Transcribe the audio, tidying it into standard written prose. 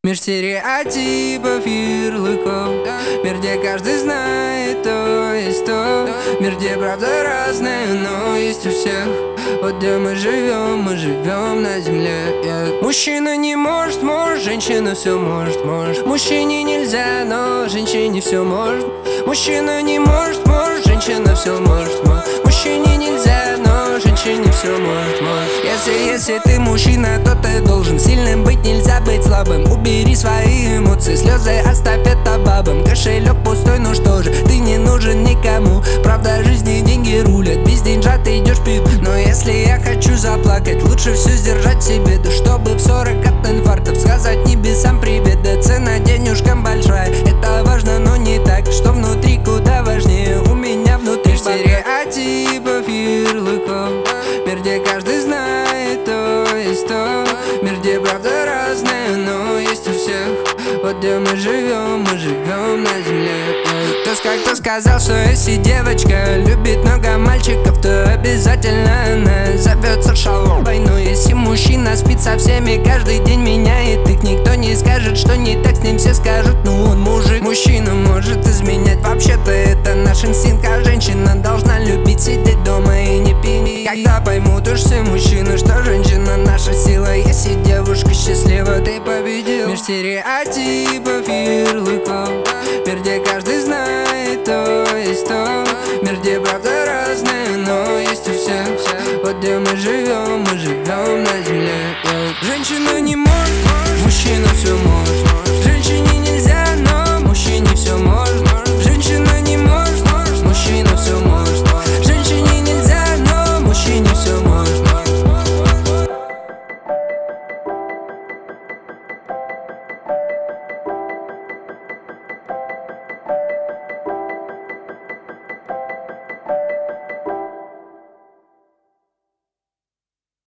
Мир стереотипов, ярлыков. Мир, где каждый знает то есть то. Мир, где правда разная, но есть у всех. Вот где мы живем на земле, yeah. Мужчина не может, женщина все может. Мужчине нельзя, но женщине все может. Мужчина не может, женщина все может. Мужчине нельзя, но женщине все может. Если ты мужчина, то ты должен сильным быть, нельзя быть слабым. Убери свои эмоции, слезы оставь это бабам. Кошелек пустой, ну что же, ты не нужен никому. Правда жизни деньги рулят, без деньжат ты идешь пить. Но если я хочу заплакать, лучше все сдержать себе. Да чтобы в 40 от инфарктов сказать небесам привет. Да цена денежкам большая, это важно, но не так. Что внутри куда важнее, у меня внутри стереотипов, ярлыков. Мир, где каждый знает то есть то. Мир, где правда разная, но есть у всех. Вот где мы живем на земле. Кто как-то сказал, что если девочка любит много мальчиков, то обязательно она зовется шаловой. Но если мужчина спит со всеми, каждый день меняет их, никто не скажет, что не так с ним, все скажут, ну он мужик. Мужчина может изменять, вообще-то это наш инстинкт. А женщина должна любить сидеть дома и не пить. Когда поймут уж все мужчины, что женщина наша сила. Если девушка счастлива, ты победил. Мир стереотипов, ярлыков. Мир, где каждый